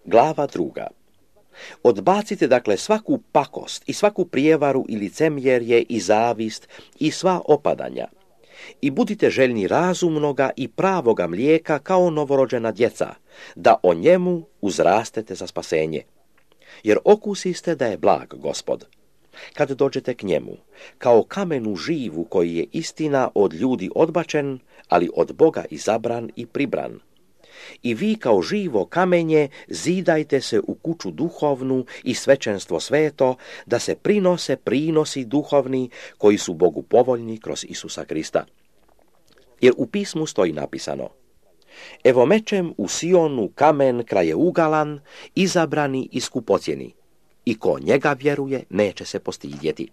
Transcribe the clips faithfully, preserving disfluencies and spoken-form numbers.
Glava druga. Odbacite dakle svaku pakost i svaku prijevaru i licemjerje i zavist i sva opadanja. I budite željni razumnoga i pravoga mlijeka kao novorođena djeca, da o njemu uzrastete za spasenje. Jer okusiste da je blag Gospod. Kad dođete k njemu, kao kamenu živu koji je istina od ljudi odbačen, ali od Boga izabran i pribran. I vi kao živo kamenje zidajte se u kuću duhovnu i svećenstvo sveto, da se prinose prinosi duhovni koji su Bogu povoljni kroz Isusa Krista. Jer u pismu stoji napisano: Evo mečem u Sionu kamen krajeугаlan, izabrani i skupocjeni, i ko njega vjeruje neće se postidjeti.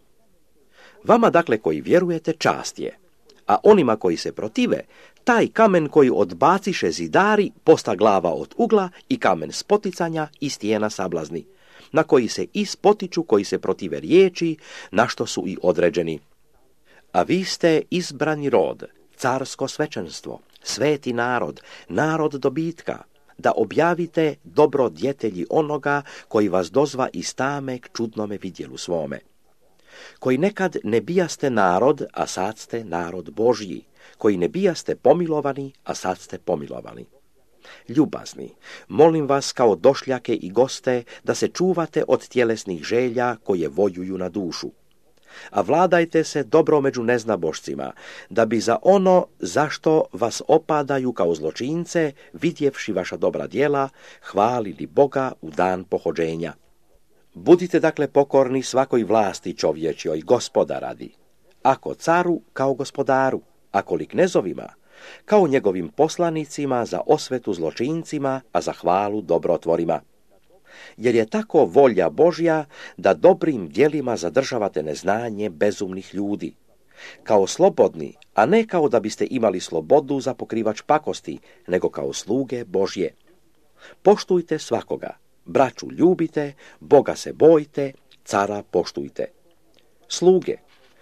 Vama dakle koji vjerujete čast je, a onima koji se protive, taj kamen koji odbaciše zidari posta glava od ugla i kamen spoticanja i stijena sablazni, na koji se i spotiču koji se protive riječi, na što su i određeni. A vi ste izbrani rod, carsko svećenstvo, sveti narod, narod dobitka, da objavite dobro djetelji onoga koji vas dozva iz tame k čudnome vidjelu svome. Koji nekad ne bijaste narod, a sad ste narod Božji, koji ne bijaste pomilovani, a sad ste pomilovani. Ljubazni, molim vas kao došljake i goste da se čuvate od tjelesnih želja koje vojuju na dušu. A vladajte se dobro među neznabošcima, da bi za ono zašto vas opadaju kao zločince, vidjevši vaša dobra djela, hvalili Boga u dan pohođenja. Budite dakle pokorni svakoj vlasti čovječjoj, Gospoda radi, ako caru kao gospodaru, ako li knezovima, kao njegovim poslanicima za osvetu zločincima, a za hvalu dobrotvorima. Jer je tako volja Božja da dobrim djelima zadržavate neznanje bezumnih ljudi, kao slobodni, a ne kao da biste imali slobodu za pokrivač pakosti, nego kao sluge Božje. Poštujte svakoga, braću ljubite, Boga se bojte, cara poštujte. Sluge,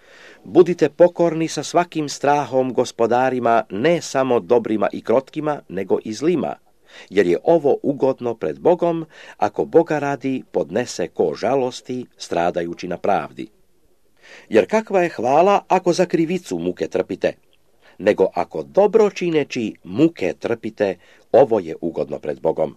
budite pokorni sa svakim strahom gospodarima, ne samo dobrima i krotkima, nego i zlima, jer je ovo ugodno pred Bogom, ako Boga radi podnese ko žalosti, stradajući na pravdi. Jer kakva je hvala ako za krivicu muke trpite, nego ako dobro čineći muke trpite, ovo je ugodno pred Bogom.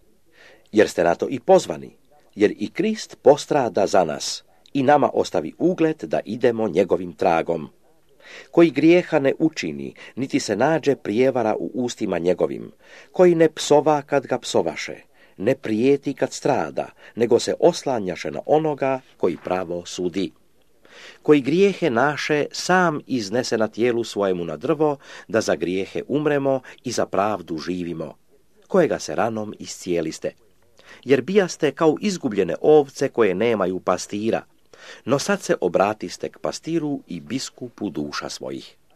Jer ste na to i pozvani, jer i Krist postrada za nas i nama ostavi ugled da idemo njegovim tragom. Koji grijeha ne učini, niti se nađe prijevara u ustima njegovim, koji ne psova kad ga psovaše, ne prijeti kad strada, nego se oslanjaše na onoga koji pravo sudi. Koji grijehe naše sam iznese na tijelu svojemu na drvo, da za grijehe umremo i za pravdu živimo, kojega se ranom iscijeliste. Jer bijaste kao izgubljene ovce koje nemaju pastira, no sad se obratiste k pastiru i biskupu duša svojih.